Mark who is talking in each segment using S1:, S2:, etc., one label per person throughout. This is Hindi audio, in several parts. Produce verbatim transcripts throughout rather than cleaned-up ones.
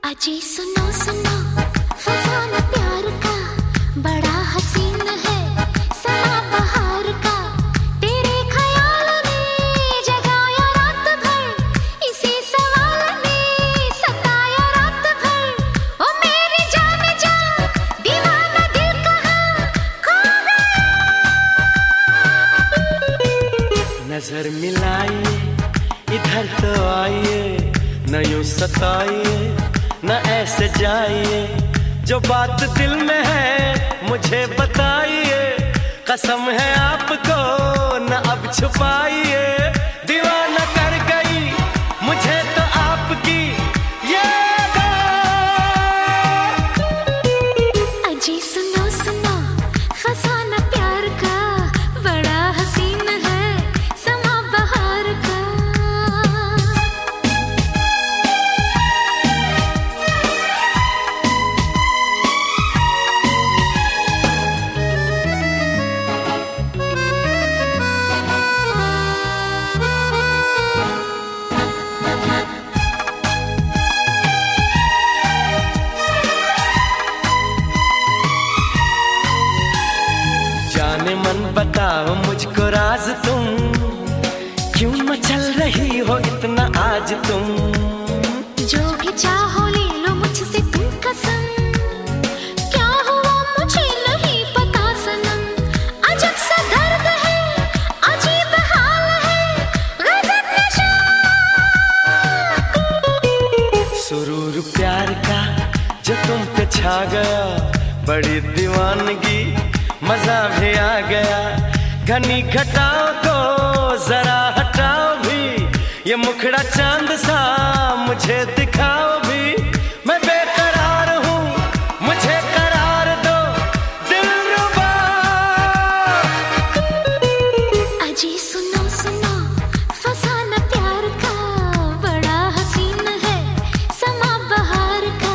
S1: अजी सुनो सुनो फसाना प्यार का बड़ा हसीन है समा बहार का। तेरे ख्याल में जगाया रात भर इसी सवाल में सताया रात भर। ओ मेरी जान जा दीवाना दिल कहाँ खो गया।
S2: नजर मिलाइए इधर तो आइए, न यूं सताइए न ऐसे जाइए। जो बात दिल में है मुझे बताइए, कसम है आपको न अब छुपाइए। दीवाना कर गई मुझे तो आपकी याद।
S1: अजी सुनो सुनो फसाना प्यार का बड़ा हसीन है समा बहार का।
S2: मन बताओ मुझको राज तुम, क्यों मचल रही हो इतना आज तुम।
S1: जो भी चाहो ले लो मुझसे तुम कसम, क्या हुआ मुझे नहीं पता सनम। अजब सा दर्द है अजीब हाल है गजब नशा।
S2: सुरूर प्यार का जो तुम पे छा गया, बड़ी दीवानगी मजा भी आ गया। घनी घटाओ को जरा हटाओ भी, ये मुखड़ा चांद सा मुझे दिखाओ भी। मैं बेकरार हूँ मुझे करार दो दिलरुबा।
S1: अजी सुनो सुनो फसाना प्यार का बड़ा हसीन है समा बहार का।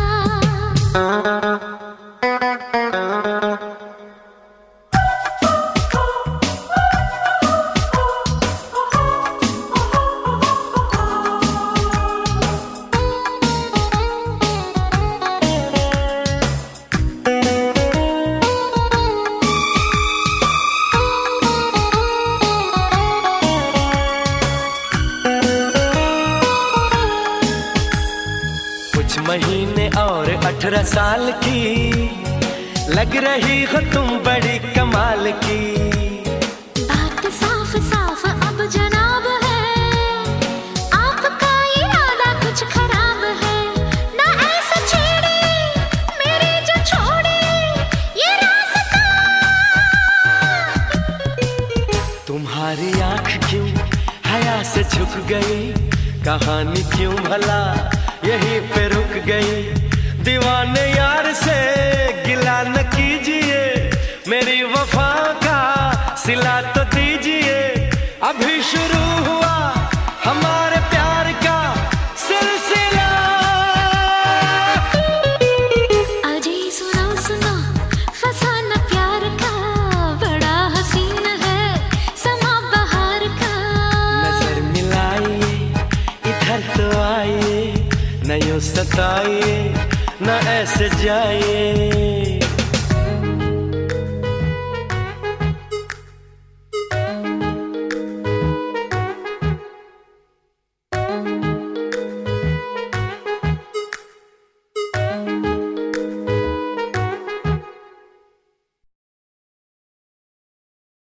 S2: महीने और अठारह साल की लग रही हो तुम बड़ी कमाल की।
S1: बात साफ साफ अब जनाब है, आपका इरादा कुछ खराब है। ना ऐसा छेड़े मेरे जो छोड़े ये रास्ता।
S2: तुम्हारी आंख क्यों हया से झुक गई, कहानी क्यों भला यहीं पे रुक गई। दीवाने यार से गिला न कीजिए, मेरी वफा का सिला तो दीजिए। अभी शुरू हुआ हमारे प्यार का सिलसिला।
S1: अजी सुनो सुनो फसाना प्यार का बड़ा हसीन है समा बहार का।
S2: नजर मिलाइए इधर तो आइए, न यूं सताइए न ऐसे जाइए।
S1: Thank you.